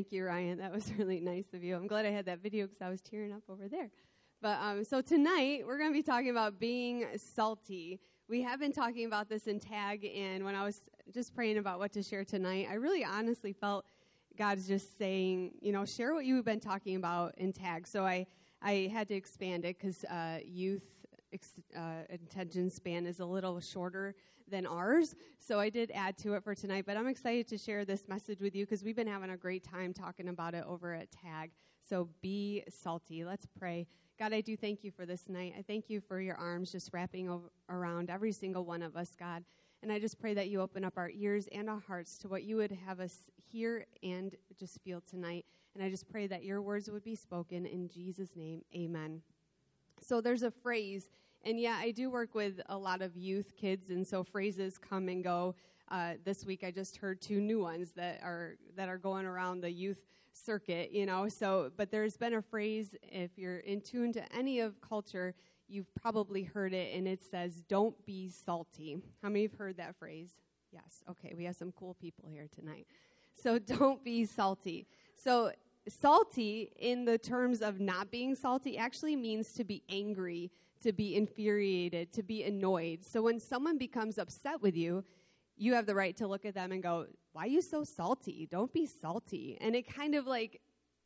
Thank you, Ryan. That was really nice of you. I'm glad I had that video because I was tearing up over there. But so tonight, we're going to be talking about being salty. We have been talking about this in TAG, and when I was just praying about what to share tonight, I really honestly felt God's just saying, share what you've been talking about in TAG. So I had to expand it because youth attention span is a little shorter than ours. So I did add to it for tonight, but I'm excited to share this message with you because we've been having a great time talking about it over at TAG. So be salty. Let's pray. God, I do thank you for this night. I thank you for your arms just wrapping around every single one of us, God. And I just pray that you open up our ears and our hearts to what you would have us hear and just feel tonight. And I just pray that your words would be spoken in Jesus' name. Amen. So there's a phrase, and I do work with a lot of youth kids, and so phrases come and go. This week I just heard 2 new ones that are going around the youth circuit, but there's been a phrase, if you're in tune to any of culture, you've probably heard it, and it says, don't be salty. How many have heard that phrase? Yes. Okay, we have some cool people here tonight. So don't be salty. So salty, in the terms of not being salty, actually means to be angry, to be infuriated, to be annoyed. So when someone becomes upset with you, you have the right to look at them and go, why are you so salty? Don't be salty. And it kind of like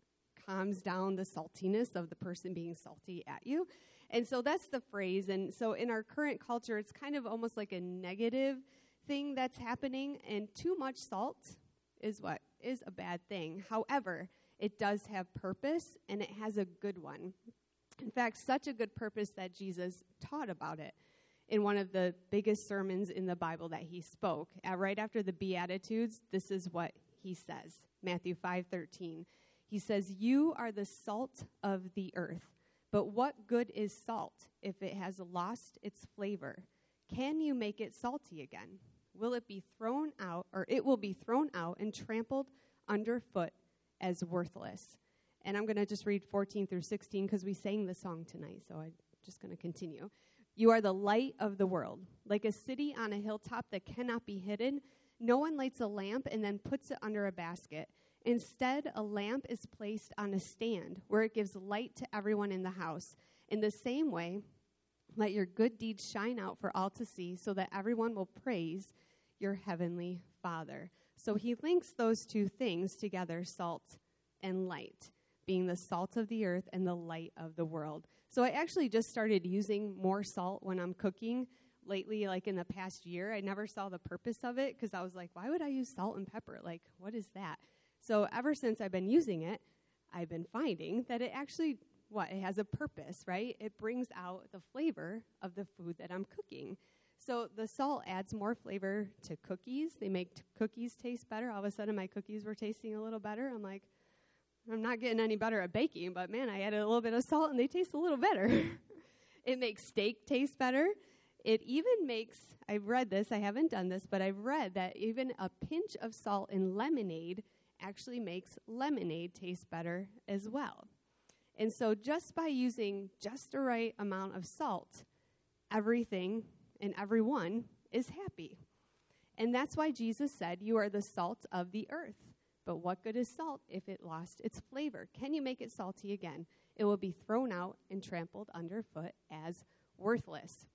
calms down the saltiness of the person being salty at you. And so that's the phrase. And so in our current culture, it's kind of almost like a negative thing that's happening. And too much salt is what? Is a bad thing. However, it does have purpose, and it has a good one. In fact, such a good purpose that Jesus taught about it in one of the biggest sermons in the Bible that he spoke. Right after the Beatitudes, this is what he says. Matthew 5:13. He says, "You are the salt of the earth. But what good is salt if it has lost its flavor? Can you make it salty again? Will it be thrown out, or it will be thrown out and trampled underfoot as worthless?" And I'm going to just read 14 through 16 because we sang the song tonight, so I'm just going to continue. "You are the light of the world, like a city on a hilltop that cannot be hidden. No one lights a lamp and then puts it under a basket. Instead, a lamp is placed on a stand where it gives light to everyone in the house. In the same way, let your good deeds shine out for all to see so that everyone will praise your heavenly Father." So he links those 2 things together, salt and light, being the salt of the earth and the light of the world. So I actually just started using more salt when I'm cooking lately, like in the past year. I never saw the purpose of it because I was like, why would I use salt and pepper? Like, what is that? So ever since I've been using it, I've been finding that it actually, it has a purpose, right? It brings out the flavor of the food that I'm cooking. So the salt adds more flavor to cookies. They make cookies taste better. All of a sudden, my cookies were tasting a little better. I'm like, I'm not getting any better at baking, but man, I added a little bit of salt and they taste a little better. It makes steak taste better. It even makes, I've read this, I haven't done this, but I've read that even a pinch of salt in lemonade actually makes lemonade taste better as well. And so just by using just the right amount of salt, everything and everyone is happy. And that's why Jesus said, "You are the salt of the earth. But what good is salt if it lost its flavor? Can you make it salty again? It will be thrown out and trampled underfoot as worthless."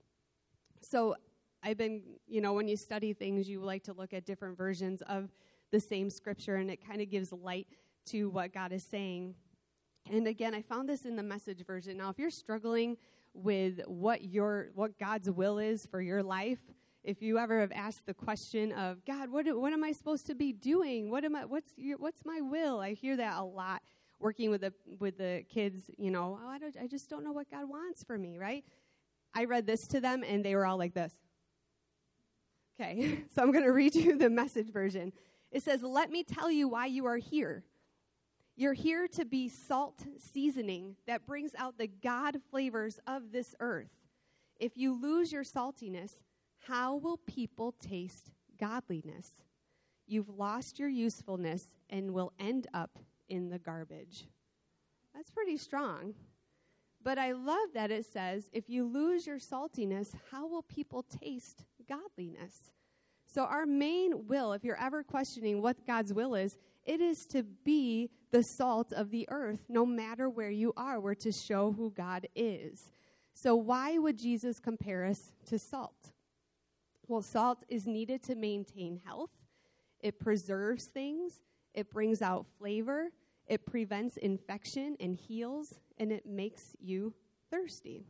So I've been, when you study things, you like to look at different versions of the same scripture, and it kind of gives light to what God is saying. And again, I found this in the Message version. Now, if you're struggling with what God's will is for your life, if you ever have asked the question of, God, what am I supposed to be doing? What's my will? I hear that a lot working with the kids, I just don't know what God wants for me, right? I read this to them, and they were all like this. Okay, so I'm going to read you the Message version. It says, "Let me tell you why you are here. You're here to be salt seasoning that brings out the God flavors of this earth. If you lose your saltiness, how will people taste godliness? You've lost your usefulness and will end up in the garbage." That's pretty strong. But I love that it says, if you lose your saltiness, how will people taste godliness? So our main will, if you're ever questioning what God's will is It is to be the salt of the earth, no matter where you are. We're to show who God is. So why would Jesus compare us to salt? Well, salt is needed to maintain health. It preserves things. It brings out flavor. It prevents infection and heals, and it makes you thirsty.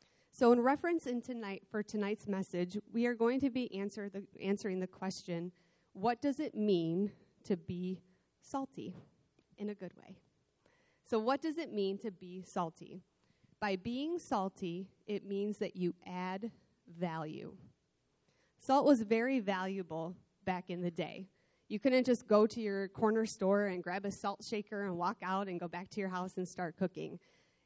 So in reference for tonight's message, we are going to be answering the question, what does it mean to be salty in a good way? So what does it mean to be salty? By being salty, it means that you add value. Salt was very valuable back in the day. You couldn't just go to your corner store and grab a salt shaker and walk out and go back to your house and start cooking.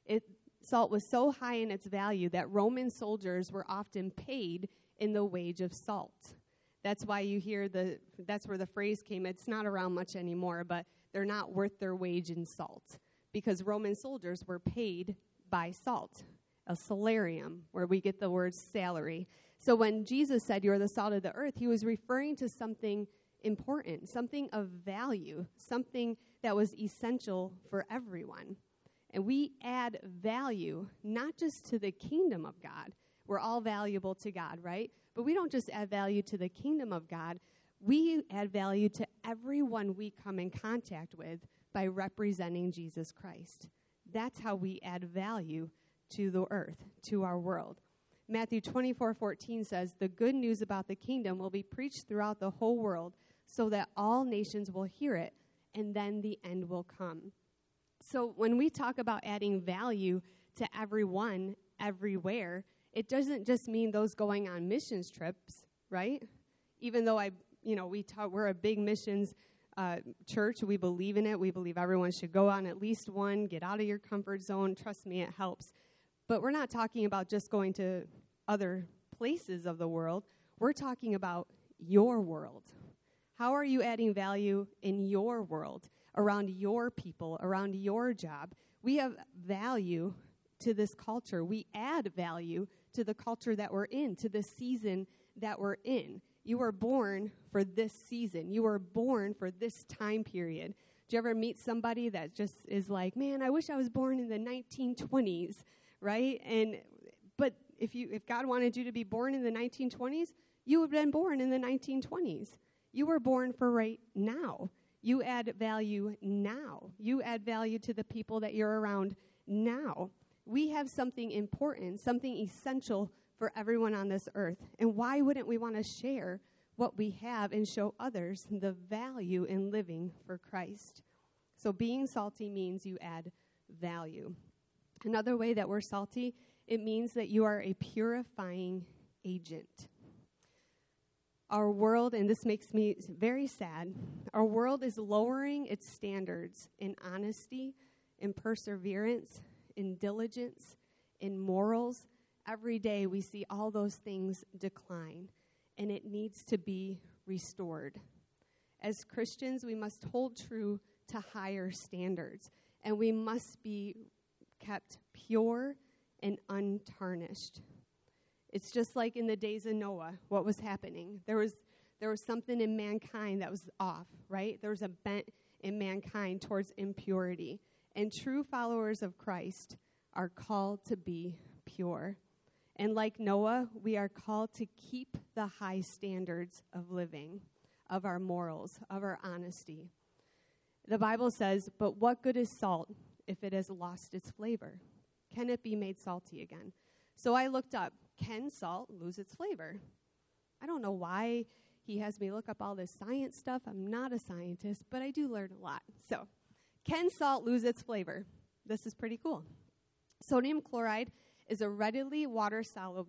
Salt was so high in its value that Roman soldiers were often paid in the wage of salt. That's why you hear that's where the phrase came. It's not around much anymore, but they're not worth their wage in salt, because Roman soldiers were paid by salt, a salarium, where we get the word salary. So when Jesus said, "You're the salt of the earth," he was referring to something important, something of value, something that was essential for everyone. And we add value, not just to the kingdom of God. We're all valuable to God, right? But we don't just add value to the kingdom of God. We add value to everyone we come in contact with by representing Jesus Christ. That's how we add value to the earth, to our world. Matthew 24:14 says, "The good news about the kingdom will be preached throughout the whole world so that all nations will hear it, and then the end will come." So when we talk about adding value to everyone, everywhere, it doesn't just mean those going on missions trips, right? Even though we're a big missions church, we believe in it. We believe everyone should go on at least one, get out of your comfort zone. Trust me, it helps. But we're not talking about just going to other places of the world. We're talking about your world. How are you adding value in your world, around your people, around your job? We have value to this culture. We add value to the culture that we're in, to the season that we're in. You were born for this season. You were born for this time period. Do you ever meet somebody that just is like, "Man, I wish I was born in the 1920s, right? But if God wanted you to be born in the 1920s, you would have been born in the 1920s. You were born for right now. You add value now. You add value to the people that you're around now. We have something important, something essential for everyone on this earth. And why wouldn't we want to share what we have and show others the value in living for Christ? So being salty means you add value. Another way that we're salty, it means that you are a purifying agent. Our world, and this makes me very sad, our world is lowering its standards in honesty, in perseverance, in diligence, in morals. Every day we see all those things decline, and it needs to be restored. As Christians, we must hold true to higher standards, and we must be kept pure and untarnished. It's just like in the days of Noah, what was happening. There was something in mankind that was off, right? There was a bent in mankind towards impurity. And true followers of Christ are called to be pure. And like Noah, we are called to keep the high standards of living, of our morals, of our honesty. The Bible says, "But what good is salt if it has lost its flavor? Can it be made salty again?" So I looked up, can salt lose its flavor? I don't know why he has me look up all this science stuff. I'm not a scientist, but I do learn a lot. So, can salt lose its flavor? This is pretty cool. Sodium chloride is readily water soluble.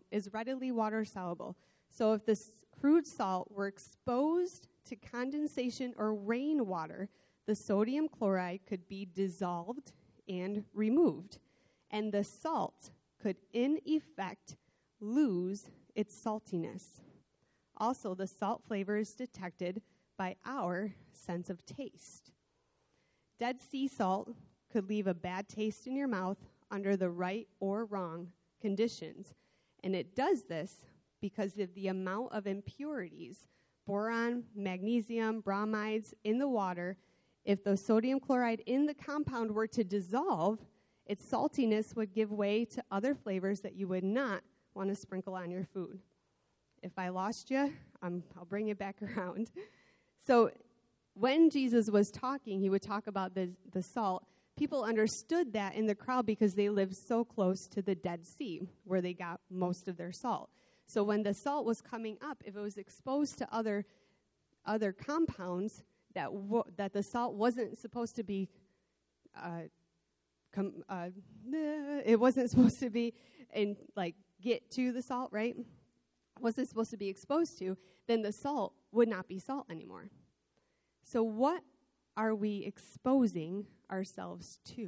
So if this crude salt were exposed to condensation or rainwater, the sodium chloride could be dissolved and removed, and the salt could, in effect, lose its saltiness. Also, the salt flavor is detected by our sense of taste. Dead sea salt could leave a bad taste in your mouth under the right or wrong conditions, and it does this because of the amount of impurities, boron, magnesium, bromides, in the water If the sodium chloride in the compound were to dissolve, its saltiness would give way to other flavors that you would not want to sprinkle on your food. If I lost you, I'll bring it back around. So when Jesus was talking, he would talk about the salt. People understood that in the crowd because they lived so close to the Dead Sea, where they got most of their salt. So when the salt was coming up, if it was exposed to other compounds, that the salt wasn't supposed to be, it wasn't supposed to be get to the salt, right? Wasn't supposed to be exposed to, then the salt would not be salt anymore. So what are we exposing ourselves to?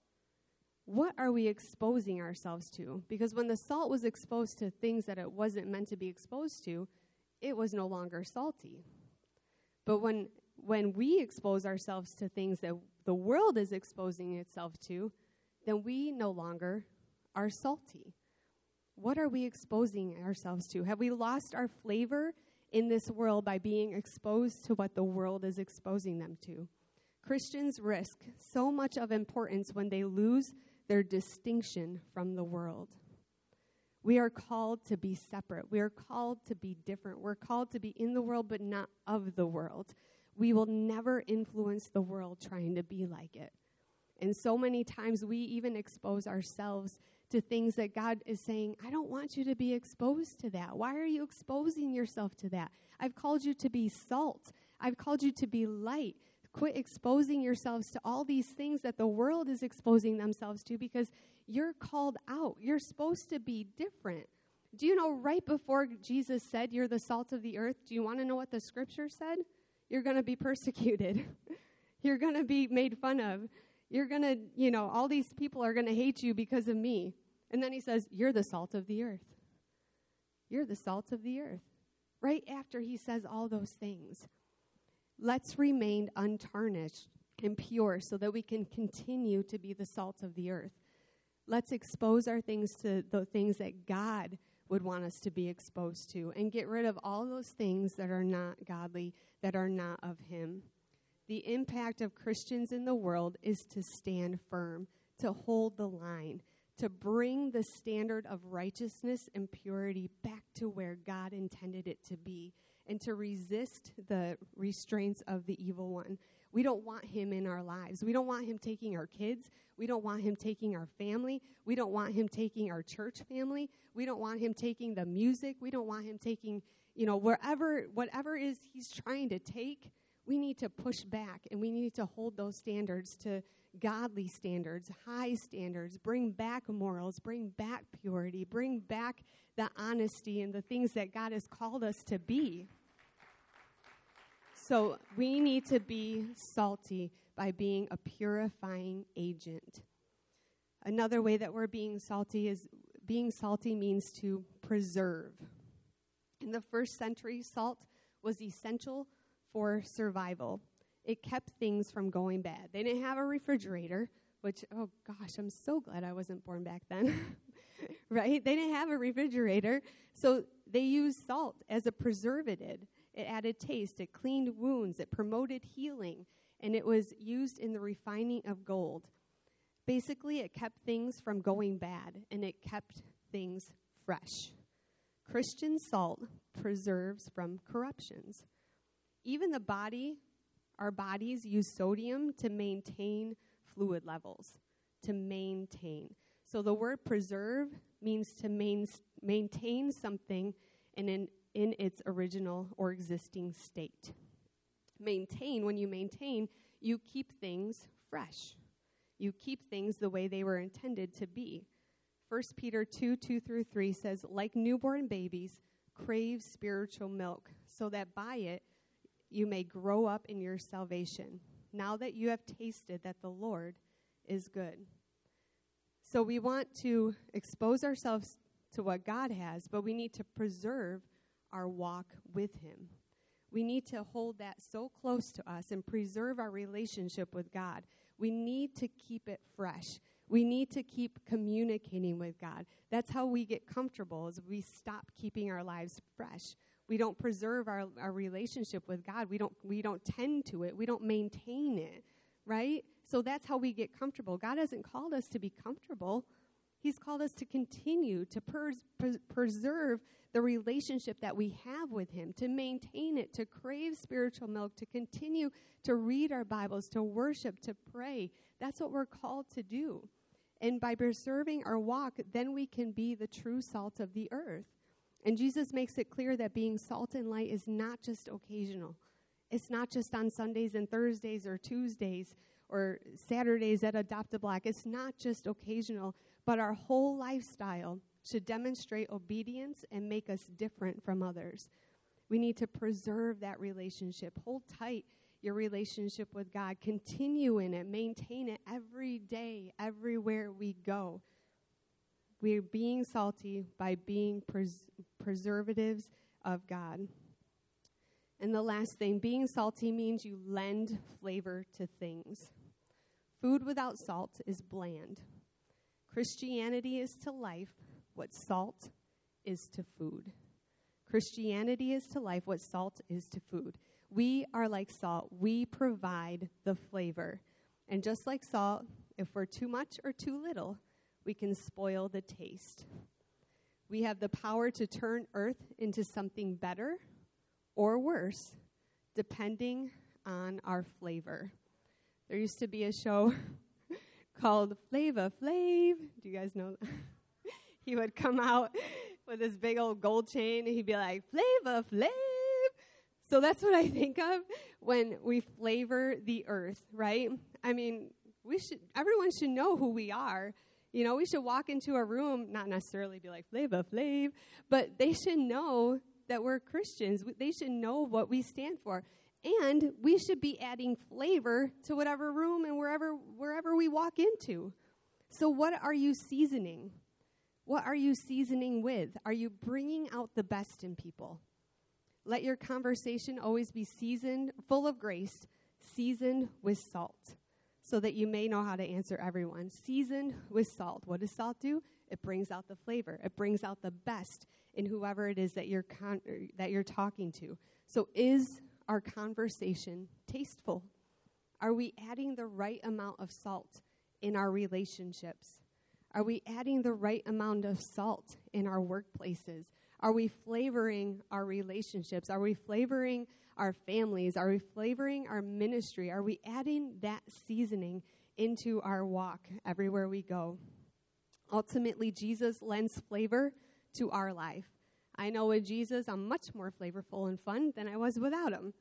What are we exposing ourselves to? Because when the salt was exposed to things that it wasn't meant to be exposed to, it was no longer salty. But when we expose ourselves to things that the world is exposing itself to, then we no longer are salty. What are we exposing ourselves to? Have we lost our flavor in this world by being exposed to what the world is exposing them to? Christians risk so much of importance when they lose their distinction from the world. We are called to be separate. We are called to be different. We're called to be in the world, but not of the world. We will never influence the world trying to be like it. And so many times we even expose ourselves to things that God is saying, I don't want you to be exposed to that. Why are you exposing yourself to that? I've called you to be salt. I've called you to be light. Quit exposing yourselves to all these things that the world is exposing themselves to, because you're called out. You're supposed to be different. Do you know right before Jesus said you're the salt of the earth, do you want to know what the scripture said? You're going to be persecuted. You're going to be made fun of. You're going to, all these people are going to hate you because of me. And then he says, you're the salt of the earth. You're the salt of the earth. Right after he says all those things. Let's remain untarnished and pure so that we can continue to be the salt of the earth. Let's expose our things to the things that God would want us to be exposed to, and get rid of all those things that are not godly, that are not of him. The impact of Christians in the world is to stand firm, to hold the line, to bring the standard of righteousness and purity back to where God intended it to be, and to resist the restraints of the evil one. We don't want him in our lives. We don't want him taking our kids. We don't want him taking our family. We don't want him taking our church family. We don't want him taking the music. We don't want him taking, whatever is he's trying to take. We need to push back, and we need to hold those standards to godly standards, high standards, bring back morals, bring back purity, bring back the honesty and the things that God has called us to be. So we need to be salty by being a purifying agent. Another way that we're being salty means to preserve. In the first century, salt was essential for survival. It kept things from going bad. They didn't have a refrigerator, which, oh gosh, I'm so glad I wasn't born back then. Right? They didn't have a refrigerator, so they used salt as a preservative. It added taste, it cleaned wounds, it promoted healing, and it was used in the refining of gold. Basically, it kept things from going bad, and it kept things fresh. Christian salt preserves from corruptions. Even our bodies use sodium to maintain fluid levels, to maintain. So the word preserve means to maintain something in its original or existing state. When you maintain, you keep things fresh. You keep things the way they were intended to be. 1 Peter 2:2-3 says, like newborn babies, crave spiritual milk, so that by it you may grow up in your salvation, now that you have tasted that the Lord is good. So we want to expose ourselves to what God has, but we need to preserve our walk with him. We need to hold that so close to us and preserve our relationship with God. We need to keep it fresh. We need to keep communicating with God. That's how we get comfortable, is we stop keeping our lives fresh. We don't preserve our relationship with God. We don't tend to it. We don't maintain it, right? So that's how we get comfortable. God hasn't called us to be comfortable. He's called us to continue to preserve the relationship that we have with him, to maintain it, to crave spiritual milk, to continue to read our Bibles, to worship, to pray. That's what we're called to do. And by preserving our walk, then we can be the true salt of the earth. And Jesus makes it clear that being salt and light is not just occasional. It's not just on Sundays and Thursdays or Tuesdays or Saturdays at Adopt a Block. It's not just occasional, but our whole lifestyle should demonstrate obedience and make us different from others. We need to preserve that relationship. Hold tight your relationship with God. Continue in it. Maintain it every day, everywhere we go. We're being salty by being preservatives of God. And the last thing, being salty means you lend flavor to things. Food without salt is bland. Christianity is to life what salt is to food. Christianity is to life what salt is to food. We are like salt. We provide the flavor. And just like salt, if we're too much or too little, we can spoil the taste. We have the power to turn earth into something better or worse, depending on our flavor. There used to be a show called Flava Flav. Do you guys know that? He would come out with his big old gold chain, and he'd be like, Flava Flav. So that's what I think of when we flavor the earth, right? I mean, everyone should know who we are. You know, we should walk into a room, not necessarily be like, Flava Flav, but they should know that we're Christians. They should know what we stand for. And we should be adding flavor to whatever room and wherever we walk into. So what are you seasoning? What are you seasoning with? Are you bringing out the best in people? Let your conversation always be seasoned, full of grace, seasoned with salt, so that you may know how to answer everyone. Seasoned with salt. What does salt do? It brings out the flavor. It brings out the best in whoever it is that you're talking to. So is our conversation tasteful? Are we adding the right amount of salt in our relationships? Are we adding the right amount of salt in our workplaces? Are we flavoring our relationships? Are we flavoring our families? Are we flavoring our ministry? Are we adding that seasoning into our walk everywhere we go? Ultimately, Jesus lends flavor to our life. I know with Jesus, I'm much more flavorful and fun than I was without him,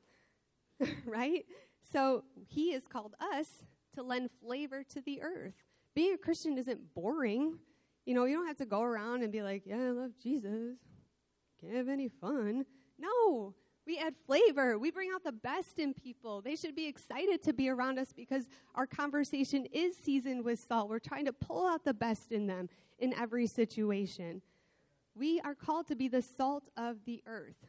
right? So he has called us to lend flavor to the earth. Being a Christian isn't boring. You know, you don't have to go around and be like, yeah, I love Jesus. Can't have any fun. No, we add flavor. We bring out the best in people. They should be excited to be around us because our conversation is seasoned with salt. We're trying to pull out the best in them in every situation. We are called to be the salt of the earth.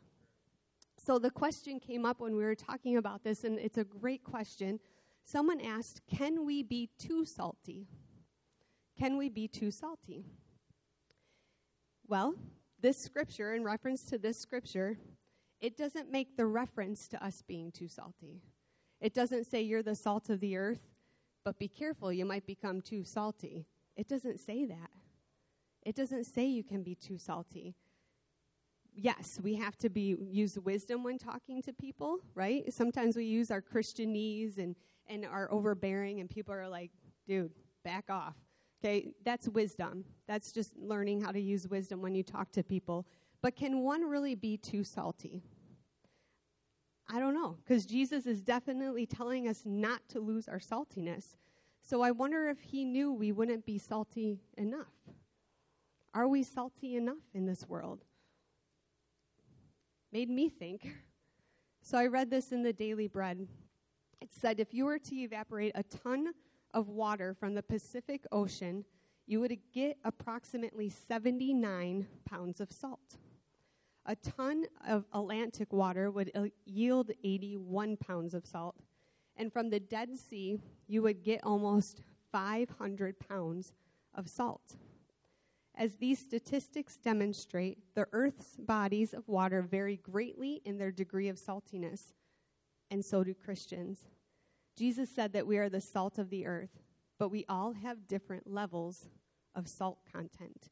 So the question came up when we were talking about this, and it's a great question. Someone asked, can we be too salty? Can we be too salty? Well, this scripture, in reference to this scripture, it doesn't make the reference to us being too salty. It doesn't say you're the salt of the earth, but be careful, you might become too salty. It doesn't say that. It doesn't say you can be too salty. Yes, we have to use wisdom when talking to people, right? Sometimes we use our Christianese and are overbearing, and people are like, dude, back off. Okay, that's wisdom. That's just learning how to use wisdom when you talk to people. But can one really be too salty? I don't know, because Jesus is definitely telling us not to lose our saltiness. So I wonder if he knew we wouldn't be salty enough. Are we salty enough in this world? Made me think. So I read this in the Daily Bread. It said, if you were to evaporate a ton of water from the Pacific Ocean, you would get approximately 79 pounds of salt. A ton of Atlantic water would yield 81 pounds of salt. And from the Dead Sea, you would get almost 500 pounds of salt. As these statistics demonstrate, the Earth's bodies of water vary greatly in their degree of saltiness, and so do Christians. Jesus said that we are the salt of the earth, but we all have different levels of salt content.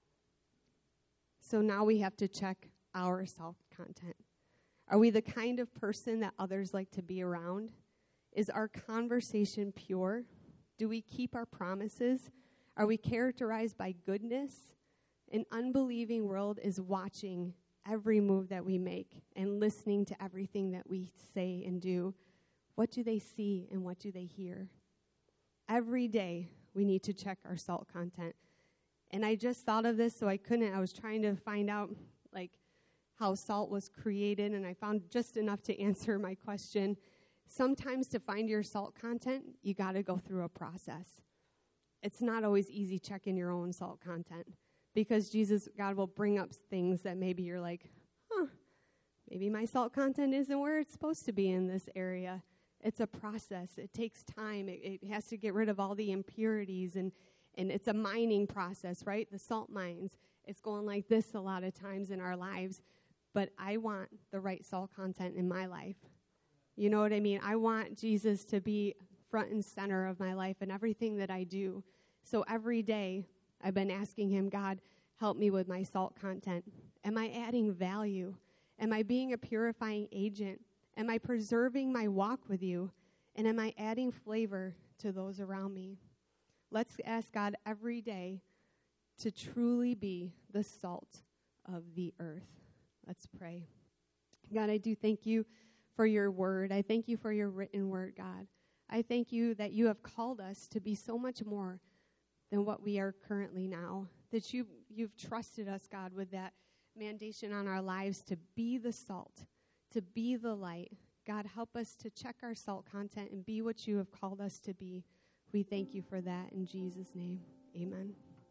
So now we have to check our salt content. Are we the kind of person that others like to be around? Is our conversation pure? Do we keep our promises? Are we characterized by goodness? An unbelieving world is watching every move that we make and listening to everything that we say and do. What do they see and what do they hear? Every day we need to check our salt content. And I just thought of this, so I was trying to find out how salt was created, and I found just enough to answer my question. Sometimes to find your salt content, you got to go through a process. It's not always easy checking your own salt content, because God will bring up things that maybe you're like, maybe my salt content isn't where it's supposed to be in this area. It's a process. It takes time. It has to get rid of all the impurities, and it's a mining process, right? The salt mines. It's going like this a lot of times in our lives, but I want the right salt content in my life. You know what I mean? I want Jesus to be front and center of my life and everything that I do. So every day I've been asking him, God, help me with my salt content. Am I adding value? Am I being a purifying agent? Am I preserving my walk with you? And am I adding flavor to those around me? Let's ask God every day to truly be the salt of the earth. Let's pray. God, I do thank you for your word. I thank you for your written word, God. I thank you that you have called us to be so much more than what we are currently now, that you've trusted us, God, with that mandation on our lives to be the salt, to be the light. God, help us to check our salt content and be what you have called us to be. We thank you for that in Jesus' name. Amen.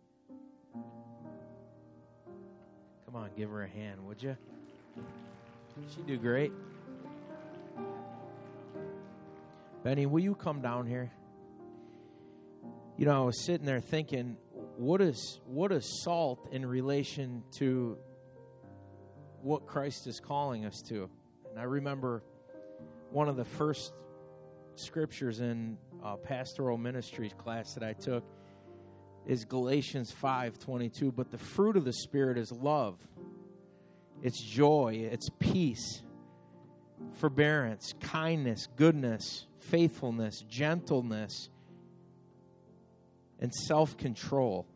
Come on, give her a hand, would you? She'd do great. Benny, will you come down here? You know, I was sitting there thinking, what is salt in relation to what Christ is calling us to? And I remember one of the first scriptures in pastoral ministries class that I took is Galatians 5:22. But the fruit of the Spirit is love, it's joy, it's peace, forbearance, kindness, goodness, faithfulness, gentleness, and self-control.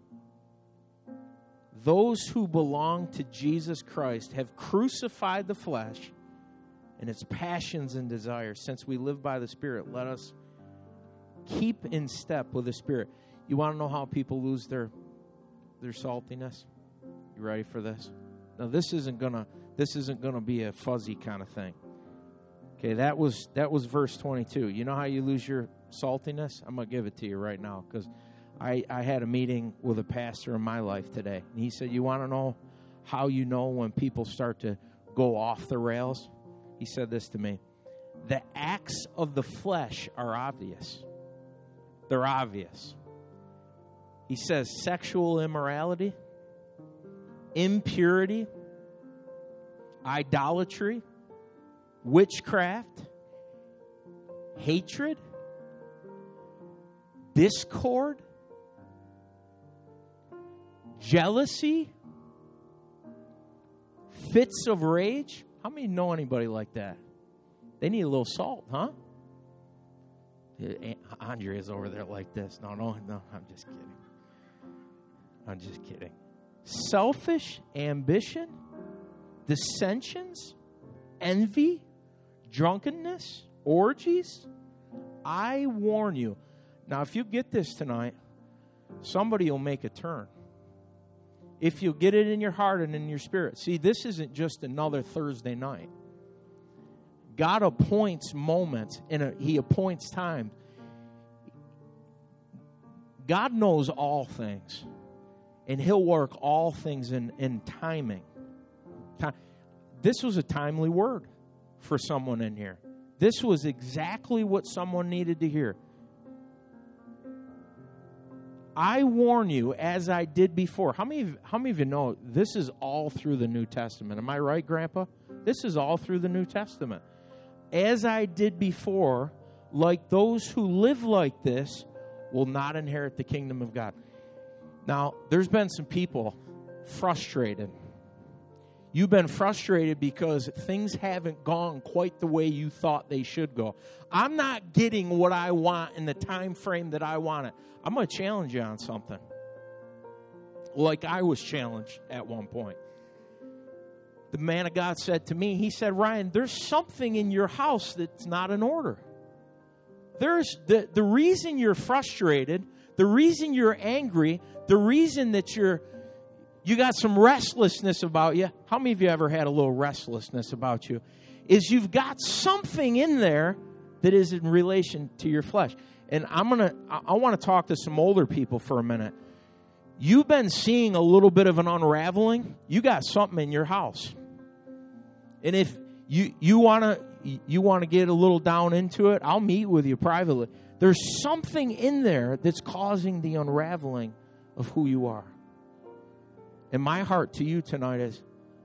Those who belong to Jesus Christ have crucified the flesh and its passions and desires. Since we live by the Spirit, let us keep in step with the Spirit. You want to know how people lose their saltiness? You ready for this? Now, this isn't gonna be a fuzzy kind of thing. Okay, that was verse 22. You know how you lose your saltiness? I'm gonna give it to you right now, because I had a meeting with a pastor in my life today, and he said, "You want to know how you know when people start to go off the rails?" He said this to me: "The acts of the flesh are obvious. They're obvious." He says sexual immorality, impurity, idolatry, witchcraft, hatred, discord, jealousy, fits of rage. How many know anybody like that? They need a little salt, huh? Andrea's over there like this. No, I'm just kidding. Selfish ambition, dissensions, envy, drunkenness, orgies. I warn you. Now, if you get this tonight, somebody will make a turn. If you get it in your heart and in your spirit. See, this isn't just another Thursday night. God appoints moments, and He appoints time. God knows all things, and He'll work all things in timing. This was a timely word for someone in here. This was exactly what someone needed to hear. I warn you, as I did before. How many of you know this is all through the New Testament? Am I right, Grandpa? This is all through the New Testament. As I did before, like those who live like this will not inherit the kingdom of God. Now, there's been some people frustrated. You've been frustrated because things haven't gone quite the way you thought they should go. I'm not getting what I want in the time frame that I want it. I'm going to challenge you on something. Like I was challenged at one point. The man of God said to me, he said, Ryan, there's something in your house that's not in order. There's the reason you're frustrated, the reason you're angry, the reason that you got some restlessness about you. How many of you ever had a little restlessness about you? Is you've got something in there that is in relation to your flesh. And I want to talk to some older people for a minute. You've been seeing a little bit of an unraveling. You got something in your house. And if you want to get a little down into it, I'll meet with you privately. There's something in there that's causing the unraveling of who you are. And my heart to you tonight is,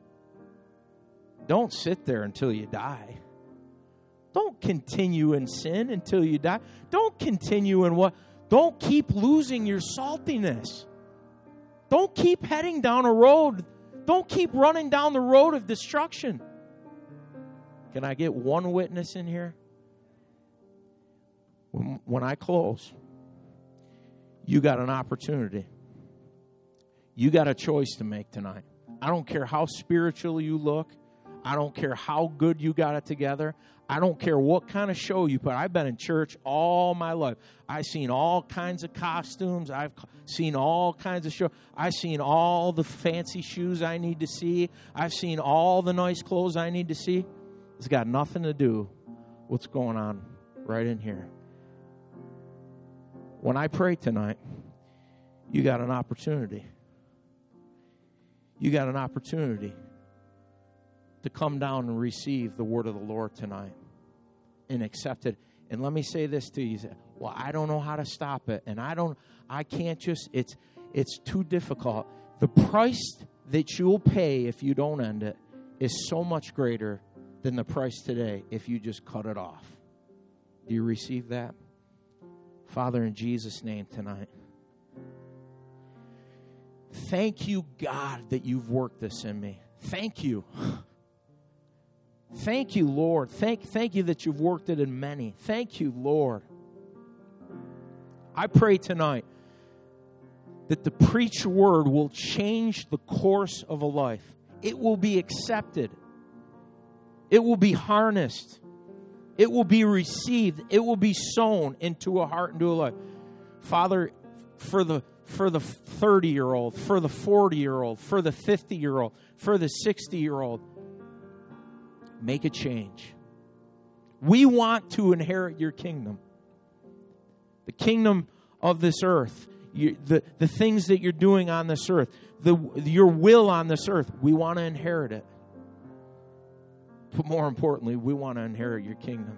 don't sit there until you die. Don't continue in sin until you die. Don't continue in what? Don't keep losing your saltiness. Don't keep heading down a road. Don't keep running down the road of destruction. Can I get one witness in here? When I close, you got an opportunity. You got a choice to make tonight. I don't care how spiritual you look. I don't care how good you got it together. I don't care what kind of show you put. I've been in church all my life. I've seen all kinds of costumes. I've seen all kinds of shows. I've seen all the fancy shoes I need to see. I've seen all the nice clothes I need to see. It's got nothing to do with what's going on right in here. When I pray tonight, you got an opportunity. You got an opportunity to come down and receive the word of the Lord tonight and accept it. And let me say this to you. Well, I don't know how to stop it. And I can't just, it's too difficult. The price that you'll pay if you don't end it is so much greater than the price today if you just cut it off. Do you receive that? Father, in Jesus' name tonight, thank you, God, that you've worked this in me. Thank you. Thank you, Lord. Thank you that you've worked it in many. Thank you, Lord. I pray tonight that the preached word will change the course of a life. It will be accepted. It will be harnessed. It will be received. It will be sown into a heart, into a life. Father, for the 30-year-old, for the 40-year-old, for the 50-year-old, for the 60-year-old, make a change. We want to inherit your kingdom. The kingdom of this earth. The things that you're doing on this earth. Your will on this earth. We want to inherit it. But more importantly, we want to inherit your kingdom.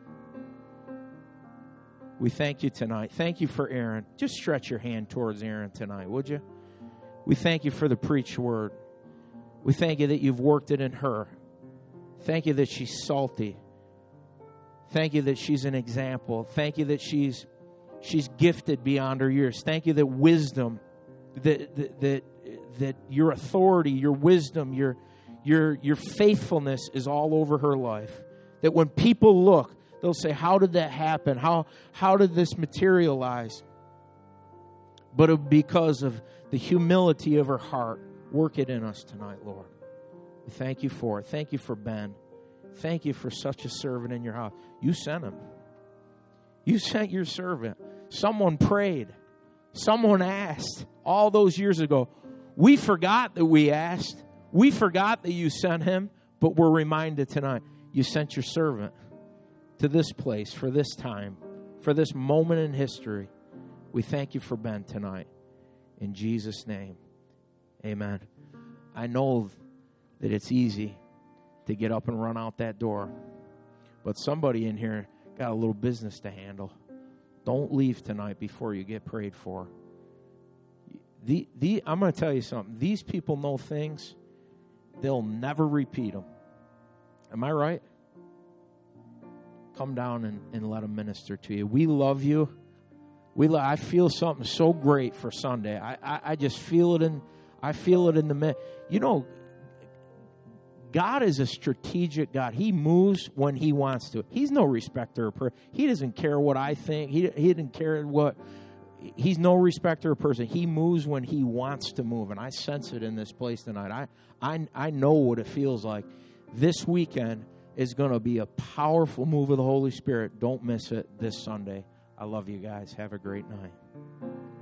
We thank you tonight. Thank you for Aaron. Just stretch your hand towards Aaron tonight, would you? We thank you for the preached word. We thank you that you've worked it in her. Thank you that she's salty. Thank you that she's an example. Thank you that she's gifted beyond her years. Thank you that wisdom, that your authority, your wisdom, your faithfulness is all over her life. That when people look, they'll say, how did that happen? How did this materialize? But because of the humility of her heart, work it in us tonight, Lord. We thank you for it. Thank you for Ben. Thank you for such a servant in your house. You sent him. You sent your servant. Someone prayed. Someone asked all those years ago. We forgot that we asked. We forgot that you sent him, but we're reminded tonight. You sent your servant to this place for this time, for this moment in history. We thank you for Ben tonight. In Jesus' name, amen. I know that it's easy to get up and run out that door, but somebody in here got a little business to handle. Don't leave tonight before you get prayed for. I'm going to tell you something. These people know things, they'll never repeat them. Am I right? Come down and let them minister to you. We love you. I feel something so great for Sunday. I just feel it in. I feel it in the. You know, God is a strategic God. He moves when He wants to. He's no respecter of person. He doesn't care what I think. He didn't care what. He's no respecter of person. He moves when He wants to move, and I sense it in this place tonight. I know what it feels like. This weekend is going to be a powerful move of the Holy Spirit. Don't miss it this Sunday. I love you guys. Have a great night.